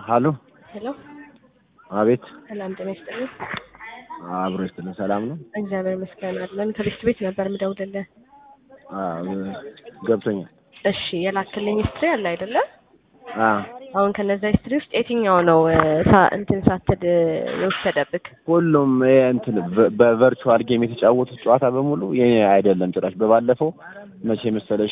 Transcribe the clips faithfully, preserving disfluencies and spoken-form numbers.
ሃሎ ሄሎ አቤት ሰላም ጤና ይስጥልኝ። አብሮ ይስጥልኝ። ሰላም ነው? እግዚአብሔር ይመስገን አለን። ከቤት ቤት ነበር የምደውልልህ። አዎ ገብቶኛል። እሺ የላክልኝ ሂስትሪ አለ አይደለ? አዎ አሁን ከነዛ ሂስትሪ ውስጥ የትኛው ነው እንትን ሳትድ የወሰደብክ? ሁሉም እንትን በቨርቹዋል ጌም የተጫወቱት ጨዋታ በሙሉ የኔ አይደለም ጭራሽ። በባለፈው መቼ መሰለሽ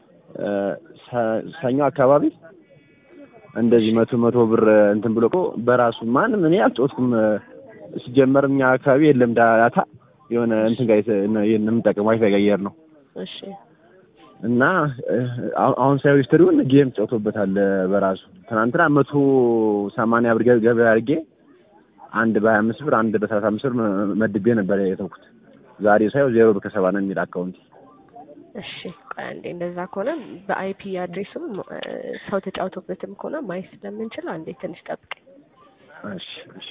ሰኞ አካባቢ እንደዚህ መቶ መቶ ብር እንትን ብሎ በራሱ ማንም እኔ አልጮትኩም። ሲጀመር እኛ አካባቢ የለም ዳታ የሆነ እንትን ጋር የምንጠቀመው ዋይፋይ ጋር እየሄድን ነው። እሺ እና አሁን ሳይው ሂስትሪውን ጌም ጫውቶበታል በራሱ። ትናንትና መቶ ሰማንያ ብር ገበያ አድርጌ አንድ በሀያ አምስት ብር አንድ በሰላሳ አምስት ብር መድቤ ነበር የተውኩት። ዛሬ ሳይው ዜሮ ብር ከሰባ ነው የሚል አካውንት። እሺ አንዴ እንደዛ ከሆነ በአይፒ አድሬሱም ሰው ተጫውቶበትም ከሆነ ማየት ስለምንችል አንዴ ትንሽ ጠብቅ። እሺ እሺ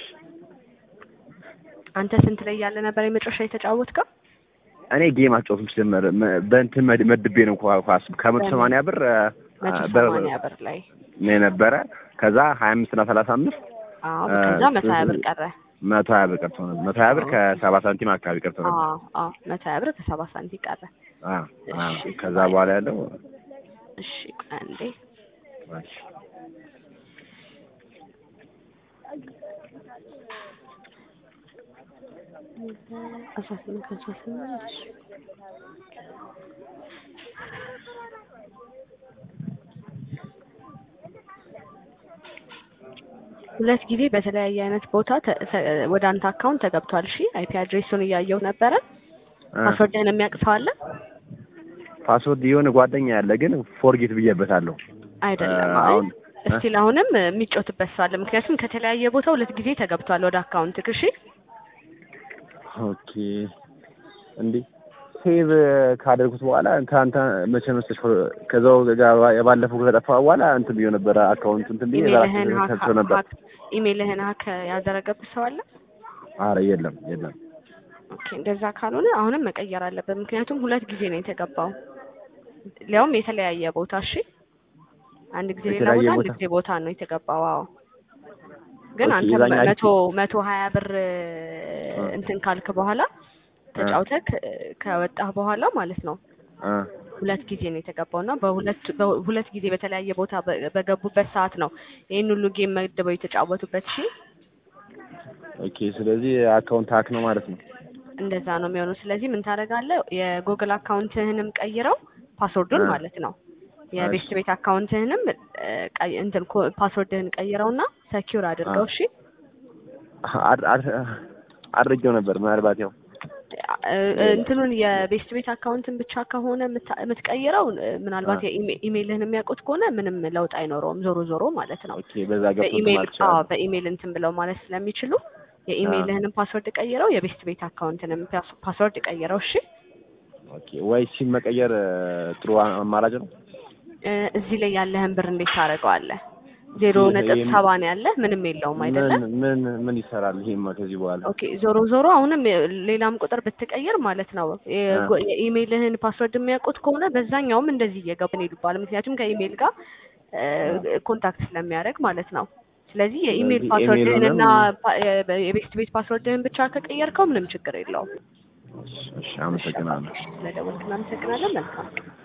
አንተ ስንት ላይ ያለ ነበር የመጨረሻ የተጫወትከው? እኔ ጌም አጫውትም ሲጀመር በእንትን መድቤ ነው ኳስ ከመቶ ሰማንያ ብር በሰማንያ ብር ላይ ነው ነበረ። ከዛ ሀያ አምስት እና ሰላሳ አምስት አዎ ከዛ መቶ ሀያ ብር ቀረ። መቶ ሀያ ብር ቀርቶ ነበር። መቶ ሀያ ብር ከሰባ ሳንቲም አካባቢ ቀርቶ ነበር። አዎ አዎ መቶ ሀያ ብር ከሰባ ሳንቲም ቀረ። አዎ አዎ ከዛ በኋላ ያለው እሺ አንዴ እሺ አስራ ስምንት አስራ ስምንት ሁለት ጊዜ በተለያየ አይነት ቦታ ወደ አንተ አካውንት ተገብቷል። እሺ አይፒ አድሬሱን እያየው ነበረ። ፓስወርድህን የሚያውቅ ሰው አለ? ፓስወርድ የሆነ ጓደኛ ያለ ግን ፎርጌት ብዬበታለሁ። አይደለም አሁን እስቲል አሁንም የሚጮትበት ሰው አለ። ምክንያቱም ከተለያየ ቦታ ሁለት ጊዜ ተገብቷል ወደ አካውንት። እሺ ኦኬ እንዴ ሴቭ ካደረኩት በኋላ አንተ መቼ መሰለሽ ከዛው ጋር የባለፈው ከጠፋ በኋላ እንትን ቢሆን ነበር አካውንት እንትን ቢሆን ኢሜልህን ነበር። ኢሜልህን ሀክ ያደረገብህ ሰው አለ? አረ የለም የለም። ኦኬ እንደዛ ካልሆነ አሁንም መቀየር አለበት። ምክንያቱም ሁለት ጊዜ ነው የተገባው፣ ሊያውም የተለያየ ቦታ። እሺ አንድ ጊዜ ሌላ ቦታ አንድ ጊዜ ቦታ ነው የተገባው። አዎ ግን አንተ መቶ መቶ ሀያ ብር እንትን ካልክ በኋላ ተጫውተክ ከወጣህ በኋላ ማለት ነው ሁለት ጊዜ ነው የተገባውና በሁለት በሁለት ጊዜ በተለያየ ቦታ በገቡበት ሰዓት ነው ይሄን ሁሉ ጌም መድበው የተጫወቱበት። እሺ ኦኬ ስለዚህ አካውንት ሀክ ነው ማለት ነው። እንደዛ ነው የሚሆነው። ስለዚህ ምን ታደርጋለህ? የጉግል አካውንትህንም ቀይረው ፓስወርዱን ማለት ነው። የቤት ቤት አካውንትህንም እንትን ፓስወርድህን ቀይረውና ሰኪዩር አድርገው። እሺ አድርጌው ነበር ምናልባት ያው እንትኑን የቤት ቤት አካውንትን ብቻ ከሆነ የምትቀይረው ምናልባት የኢሜልህን የሚያውቁት ከሆነ ምንም ለውጥ አይኖረውም ዞሮ ዞሮ ማለት ነው። ኦኬ በዛ ገብቶ በኢሜል አዎ በኢሜል እንትን ብለው ማለት ስለሚችሉ የኢሜልህንም ፓስወርድ ቀይረው የቤት ቤት አካውንትንም ፓስወርድ ቀይረው። እሺ ኦኬ ወይ ሲም መቀየር ጥሩ አማራጭ ነው። እዚህ ላይ ያለህን ብር እንዴት ታደርገዋለህ? ዜሮ ነጥብ ሰባ ነው ያለ ምንም የለውም አይደለ? ምን ምን ይሰራል ይሄማ ከዚህ በኋላ? ኦኬ ዞሮ ዞሮ አሁንም ሌላም ቁጥር ብትቀይር ማለት ነው የኢሜልህን ፓስወርድ የሚያውቁት ከሆነ በዛኛውም እንደዚህ እየገባን ይሉባል። ምክንያቱም ከኢሜል ጋር ኮንታክት ስለሚያደርግ ማለት ነው። ስለዚህ የኢሜል ፓስወርድህንና የቤት ቤት ፓስወርድህን ብቻ ከቀየርከው ምንም ችግር የለውም። እሺ አመሰግናለሁ። ስለደወልክ እናመሰግናለን። መልካም